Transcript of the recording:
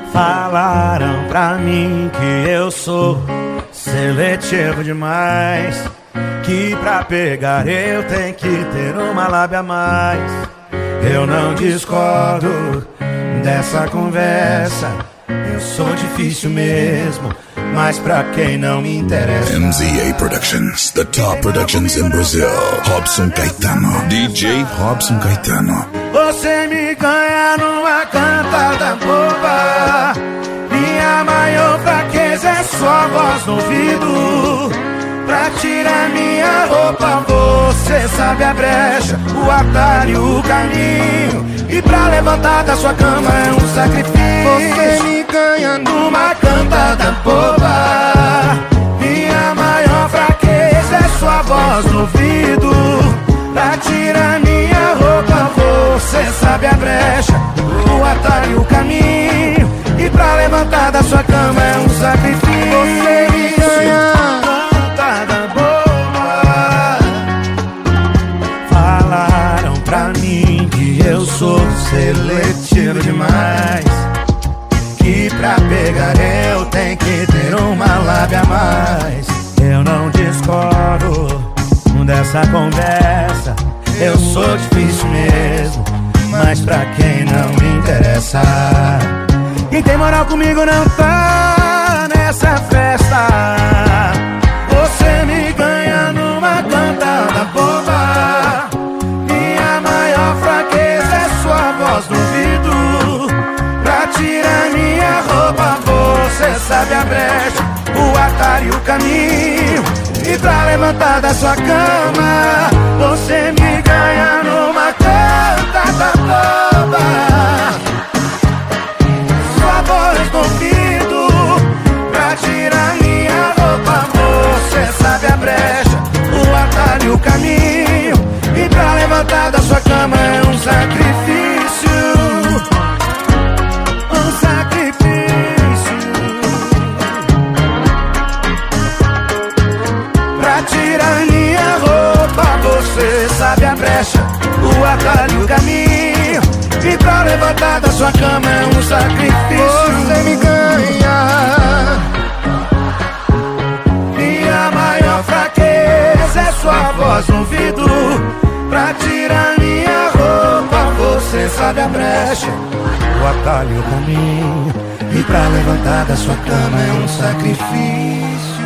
Falaram pra mim que eu sou seletivo demais, que pra pegar eu tenho que ter uma lábia a mais. Eu não discordo dessa conversa, eu sou difícil mesmo, mas pra quem não me interessa. MZA Productions, the top productions in Brazil. Robson Caetano, DJ Robson Caetano. Você me ganha numa cantada boba, minha maior fraqueza é sua voz no ouvido. Pra tirar minha roupa você sabe a brecha, o atalho, o caminho, e pra levantar da sua cama é um sacrifício. Você me ganha numa cantada boba, minha maior fraqueza é sua voz no ouvido. Pra tirar minha roupa você sabe a brecha, o atalho, o caminho, e pra levantar da sua cama é um sacrifício. Você me ganha cantada boba. Falaram pra mim que eu sou seletivo demais, que pra pegar eu tenho que ter uma lábia a mais. Eu não discordo dessa conversa, eu sou difícil mesmo, mas pra quem não me interessa. Quem tem moral comigo não tá nessa festa. Você me ganha numa cantada boba, minha maior fraqueza é sua voz no ouvido. Pra tirar minha roupa você sabe a brecha, o atalho, o caminho, e pra levantar da sua cama você me ganha numa cantada boba. Sua voz no ouvido, pra tirar minha roupa você sabe a brecha, o atalho, o caminho, e pra levantar da sua cama é um sacrifício. Um sacrifício. Pra tirar minha roupa você sabe a brecha, o atalho, o caminho, e pra levantar da sua cama é um sacrifício. Você me ganha, minha maior fraqueza é sua voz no ouvido. Pra tirar minha roupa você sabe a brecha, o atalho, o caminho, e pra levantar da sua cama é um sacrifício.